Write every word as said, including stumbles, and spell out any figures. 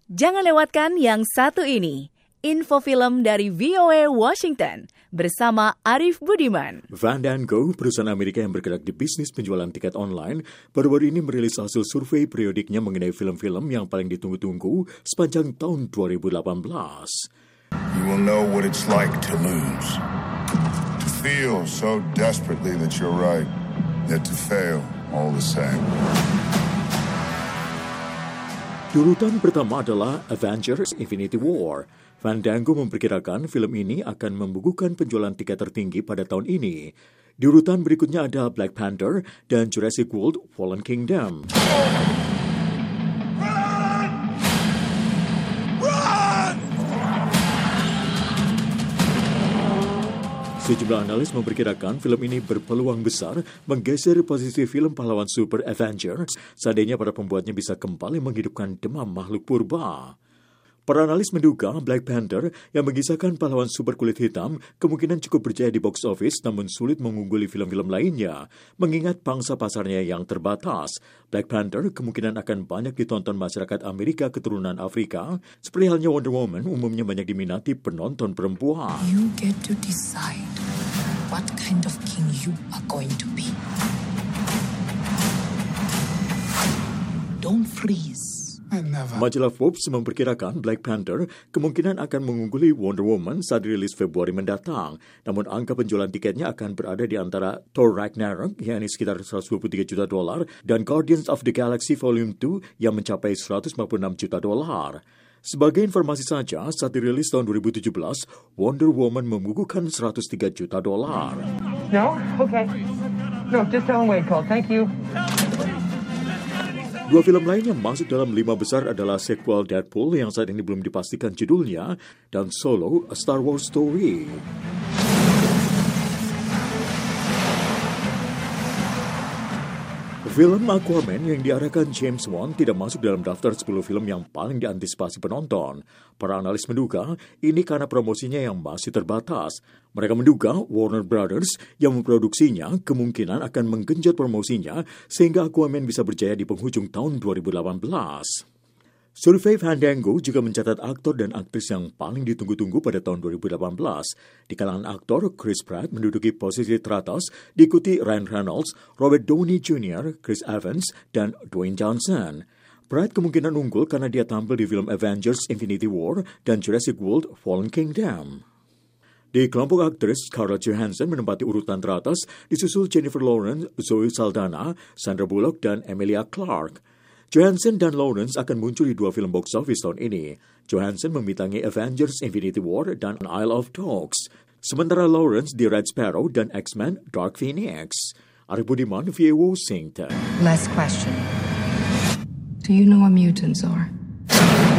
Jangan lewatkan yang satu ini, info film dari V O A Washington bersama Arif Budiman. Fandango, perusahaan Amerika yang bergerak di bisnis penjualan tiket online, baru-baru ini merilis hasil survei periodiknya mengenai film-film yang paling ditunggu-tunggu sepanjang tahun dua ribu delapan belas. You will know what it's like to lose. To feel so desperately that you're right, yet to fail all the same. Urutan pertama adalah Avengers Infinity War. Fandango memperkirakan film ini akan membukukan penjualan tiket tertinggi pada tahun ini. Di urutan berikutnya ada Black Panther dan Jurassic World Fallen Kingdom. Sejumlah analis memperkirakan film ini berpeluang besar menggeser posisi film pahlawan super Avengers seandainya para pembuatnya bisa kembali menghidupkan demam makhluk purba. Para analis menduga Black Panther yang mengisahkan pahlawan super kulit hitam kemungkinan cukup berjaya di box office namun sulit mengungguli film-film lainnya mengingat pangsa pasarnya yang terbatas. Black Panther kemungkinan akan banyak ditonton masyarakat Amerika keturunan Afrika seperti halnya Wonder Woman umumnya banyak diminati penonton perempuan. You get to decide what kind of king you are going to be. Don't freeze. Majalah Forbes memperkirakan Black Panther kemungkinan akan mengungguli Wonder Woman saat rilis Februari mendatang. Namun angka penjualan tiketnya akan berada di antara Thor Ragnarok, yakni sekitar seratus dua puluh tiga juta dolar, dan Guardians of the Galaxy Volume dua yang mencapai seratus lima puluh enam juta dolar. Sebagai informasi saja, saat dirilis tahun dua ribu tujuh belas, Wonder Woman membukukan seratus tiga juta dolar. No? Okay. No, just tell him wait, call. Thank you. Dua film lain yang masuk dalam lima besar adalah sequel Deadpool yang saat ini belum dipastikan judulnya dan Solo, A Star Wars Story. Film Aquaman yang diarahkan James Wan tidak masuk dalam daftar sepuluh film yang paling diantisipasi penonton. Para analis menduga ini karena promosinya yang masih terbatas. Mereka menduga Warner Brothers yang memproduksinya kemungkinan akan menggenjot promosinya sehingga Aquaman bisa berjaya di penghujung tahun dua ribu delapan belas. Survei Fandango juga mencatat aktor dan aktris yang paling ditunggu-tunggu pada tahun dua ribu delapan belas. Di kalangan aktor, Chris Pratt menduduki posisi teratas, diikuti Ryan Reynolds, Robert Downey Junior, Chris Evans, dan Dwayne Johnson. Pratt kemungkinan unggul karena dia tampil di film Avengers Infinity War dan Jurassic World Fallen Kingdom. Di kelompok aktris, Scarlett Johansson menempati urutan teratas, disusul Jennifer Lawrence, Zoe Saldana, Sandra Bullock, dan Emilia Clarke. Johansson dan Lawrence akan muncul di dua film box office tahun ini. Johansson membintangi Avengers Infinity War dan Isle of Dogs. Sementara Lawrence di Red Sparrow dan X-Men Dark Phoenix. Arif Budiman, V O A Washington. Last question. Do you know what mutants are?